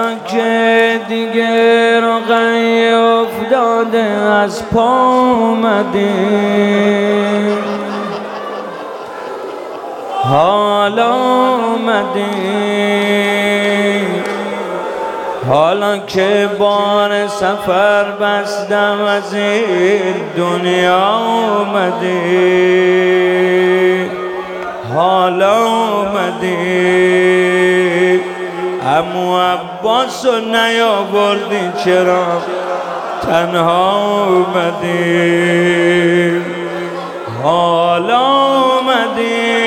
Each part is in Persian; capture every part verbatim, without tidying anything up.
حالا که دیگه رقی افتاده از پا اومدی، حالا اومدی، حالا که بار سفر بستم از این دنیا اومدی، حالا اومدی. عمو عباسو نیاوردی چرا تنها اومدی، حالا اومدی.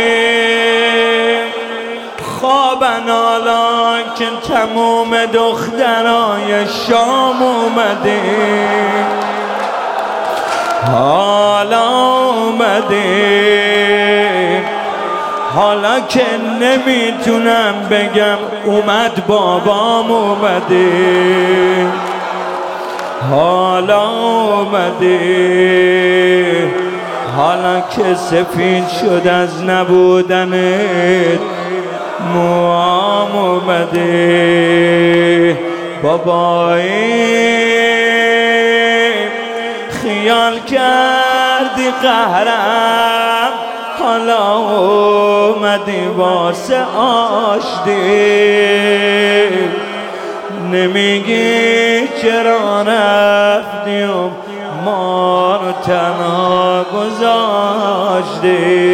خوابن حالا که تموم دخترای شام اومدی، حالا اومدی. حالا که نمیتونم بگم اومد بابام اومدی، حالا اومدی. حالا که سفید شد از نبودنت موام اومدی. بابایی خیال کردی قهرم، حالا اومدی واسه آشتی. نمیگی چرا رفتی و ما رو تنها گذاشتی.